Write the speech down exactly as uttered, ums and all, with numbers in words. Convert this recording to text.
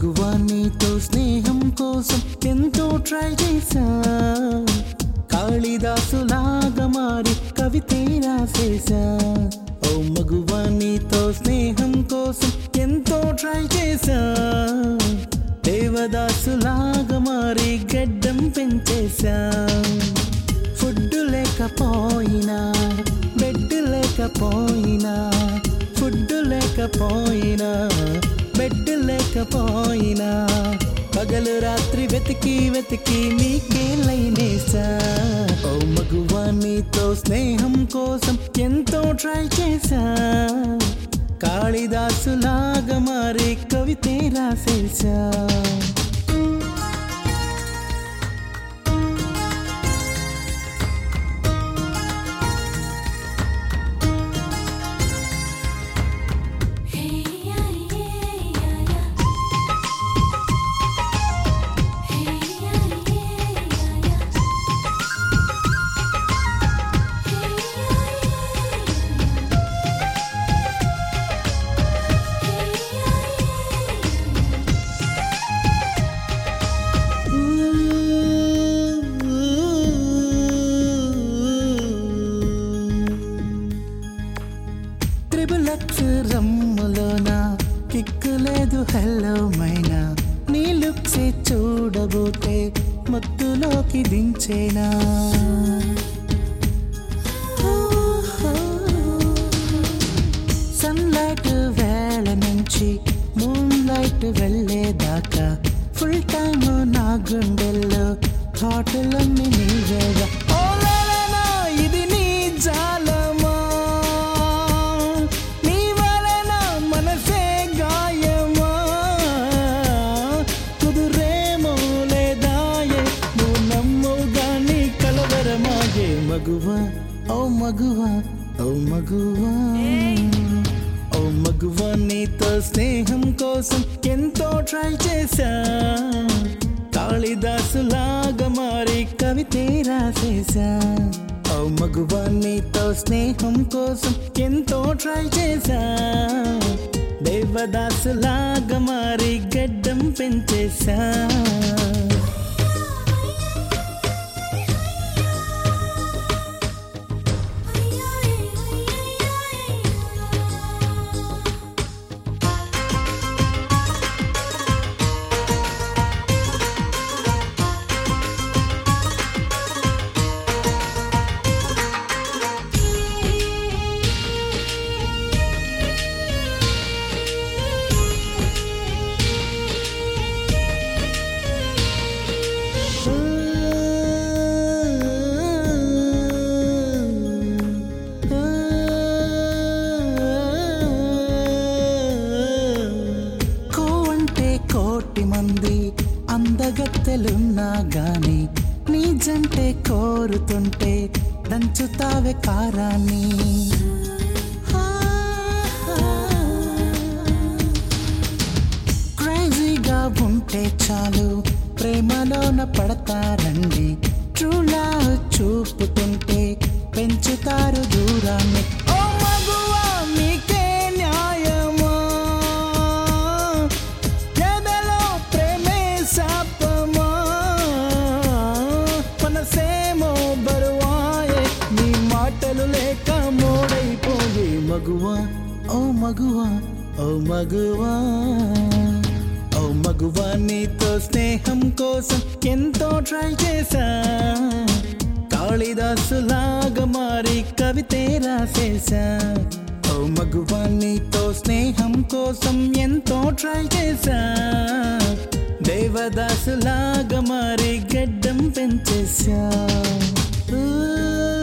మగువా నీతో స్నేహం కోసం ఎంతో ట్రై చేశా, కాళిదాసులాగా మారి కవితే రాసేశా. ఓ మగువా నీతో స్నేహం కోసం ఎంతో ట్రై చేశా, దేవదాసులాగా మారి గడ్డం పెంచేశా. ఫుడ్ లేకపోయినా బెడ్ లేకపోయినా, ఫుడ్ లేకపోయినా బెడ్ లేకపోయినా, పగలు రాత్రి వెతికి వెతికి నీకే లైనేసా. ఓ మగువా నీతో స్నేహం కోసం ఎంతో ట్రై చేశా, కాళిదాసులాగా మారి కవితే రాసేశా. రమ్ములోనా కిక్కు లేదు హెల్లో మైనా, నీ లుక్సే చూడబోతే మత్తులోకి దించేనా. సన్లైట్ వేళ నుంచి మూన్ లైట్ వెళ్ళేదాకా ఫుల్ టైమ్ నా గుండెల్లో థాటులన్నీ నీవేగా. ఇది నీ జాలమా, నీ వలన మనసే గాయమా, కుదురేమో లేదాయే నువ్వు నమ్ముగా నీ కలవరమాయే. మగువా ఓ మగువా ఓ మగువా, ఓ మగువా నీతో స్నేహం కోసం ఎంతో ట్రై చేశా, కాళిదాసులాగా మారి కవితే రాసేశా. ఓ మగువా నీతో స్నేహం కోసం ఎంతో ట్రై చేశా, దేవదాసులాగా మారి గడ్డం పెంచేశా. కోటి మంది అందగత్తెలున్నా గాని నీ జంటే కోరుతుంటే దంచుతావే కారాన్ని. క్రేజీగా ఉంటే చాలు ప్రేమలోన పడతారండి, ట్రూ లవ్ చూపుతుంటే పెంచుతారు దూరాన్ని. ఓ మగువా నీకే న్యాయమా, ఎదలో ప్రేమే శాపమా, మనసేమో బరువాయే నీ మాటలు లేక మోడైపోయే. మగువా ఓ మగువా ఓ మగువా, ఓ మగువా నీతో స్నేహం కోసం ఎంతో ట్రై చేశా, కాళిదాసులాగా మారి కవితే రాసేశా. ఓ మగువా నీతో స్నేహం కోసం ఎంతో ట్రై చేశా, దేవదాసులాగా మారి గడ్డం పెంచేశా.